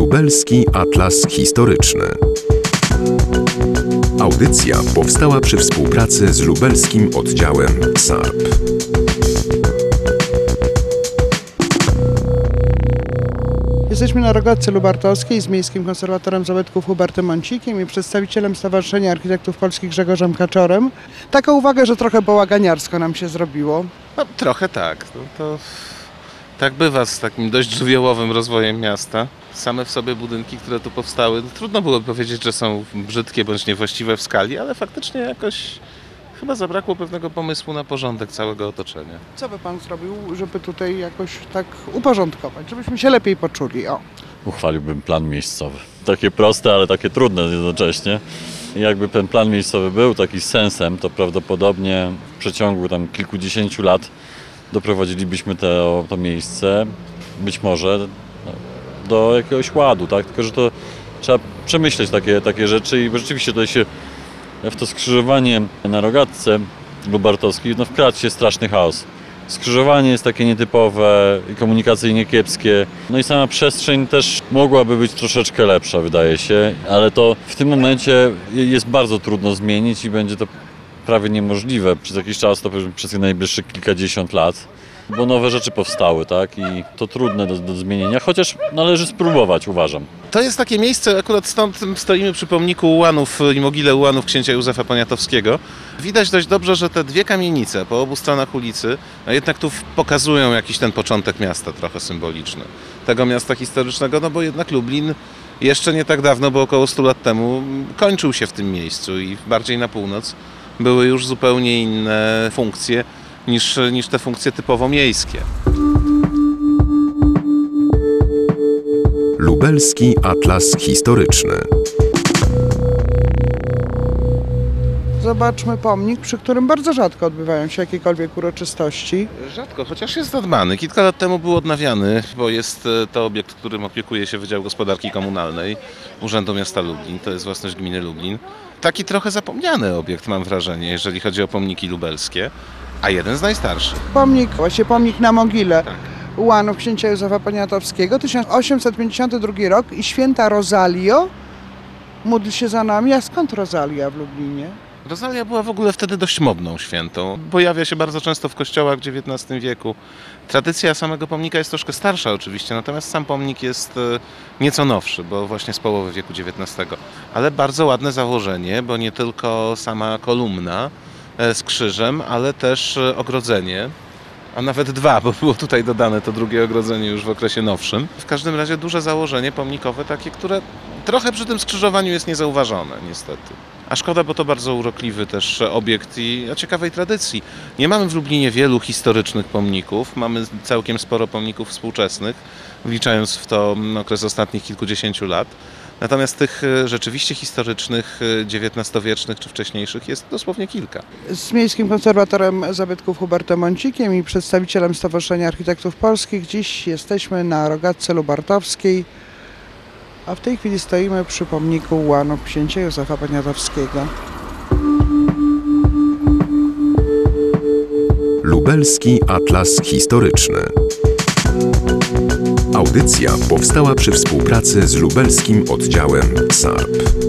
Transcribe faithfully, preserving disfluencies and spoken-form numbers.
Lubelski Atlas Historyczny. Audycja powstała przy współpracy z lubelskim oddziałem S A R P. Jesteśmy na Rogatce Lubartowskiej z miejskim konserwatorem zabytków Hubertem Mącikiem i przedstawicielem Stowarzyszenia Architektów Polskich Grzegorzem Kaczorem. Taka uwaga, że trochę bałaganiarsko nam się zrobiło. No, trochę tak. No, to tak bywa z takim dość żywiołowym rozwojem miasta. Same w sobie budynki, które tu powstały, no, trudno byłoby powiedzieć, że są brzydkie bądź niewłaściwe w skali, ale faktycznie jakoś chyba zabrakło pewnego pomysłu na porządek całego otoczenia. Co by pan zrobił, żeby tutaj jakoś tak uporządkować, żebyśmy się lepiej poczuli? O. Uchwaliłbym plan miejscowy. Takie proste, ale takie trudne jednocześnie. I jakby ten plan miejscowy był taki z sensem, to prawdopodobnie w przeciągu tam kilkudziesięciu lat doprowadzilibyśmy to, to miejsce być może do jakiegoś ładu, tak? Tylko że to trzeba przemyśleć takie, takie rzeczy i rzeczywiście tutaj się w to skrzyżowanie na Rogatce Lubartowskiej no, wkradł się straszny chaos. Skrzyżowanie jest takie nietypowe i komunikacyjnie kiepskie. No i sama przestrzeń też mogłaby być troszeczkę lepsza, wydaje się, ale to w tym momencie jest bardzo trudno zmienić i będzie to prawie niemożliwe przez jakiś czas, to przez najbliższych kilkadziesiąt lat. Bo nowe rzeczy powstały, tak? I to trudne do, do zmienienia, chociaż należy spróbować, uważam. To jest takie miejsce, akurat stąd stoimy przy pomniku ułanów i mogile ułanów księcia Józefa Poniatowskiego. Widać dość dobrze, że te dwie kamienice po obu stronach ulicy no jednak tu pokazują jakiś ten początek miasta, trochę symboliczny. Tego miasta historycznego, no bo jednak Lublin jeszcze nie tak dawno, bo około stu lat temu kończył się w tym miejscu i bardziej na północ były już zupełnie inne funkcje niż, niż te funkcje typowo miejskie. Lubelski Atlas Historyczny. Zobaczmy pomnik, przy którym bardzo rzadko odbywają się jakiekolwiek uroczystości. Rzadko, chociaż jest zadbany. Kilka lat temu był odnawiany, bo jest to obiekt, którym opiekuje się Wydział Gospodarki Komunalnej Urzędu Miasta Lublin. To jest własność gminy Lublin. Taki trochę zapomniany obiekt, mam wrażenie, jeżeli chodzi o pomniki lubelskie, a jeden z najstarszych. Pomnik, właśnie pomnik na mogile Tak. ułanów księcia Józefa Poniatowskiego, tysiąc osiemset pięćdziesiąty drugi rok i święta Rozalio. Módl się za nami. A skąd Rozalia w Lublinie? Rozalia była w ogóle wtedy dość modną świętą. Pojawia się bardzo często w kościołach w dziewiętnastym wieku. Tradycja samego pomnika jest troszkę starsza oczywiście, natomiast sam pomnik jest nieco nowszy, bo właśnie z połowy wieku dziewiętnastego. Ale bardzo ładne założenie, bo nie tylko sama kolumna z krzyżem, ale też ogrodzenie. A nawet dwa, bo było tutaj dodane to drugie ogrodzenie już w okresie nowszym. W każdym razie duże założenie pomnikowe, takie, które trochę przy tym skrzyżowaniu jest niezauważone, niestety. A szkoda, bo to bardzo urokliwy też obiekt i o ciekawej tradycji. Nie mamy w Lublinie wielu historycznych pomników, mamy całkiem sporo pomników współczesnych, wliczając w to okres ostatnich kilkudziesięciu lat. Natomiast tych rzeczywiście historycznych, dziewiętnastowiecznych czy wcześniejszych jest dosłownie kilka. Z miejskim konserwatorem zabytków Hubertem Mącikiem i przedstawicielem Stowarzyszenia Architektów Polskich dziś jesteśmy na Rogatce Lubartowskiej, a w tej chwili stoimy przy pomniku ułanów księcia Józefa Poniatowskiego. Lubelski Atlas Historyczny. Audycja powstała przy współpracy z lubelskim oddziałem S A R P.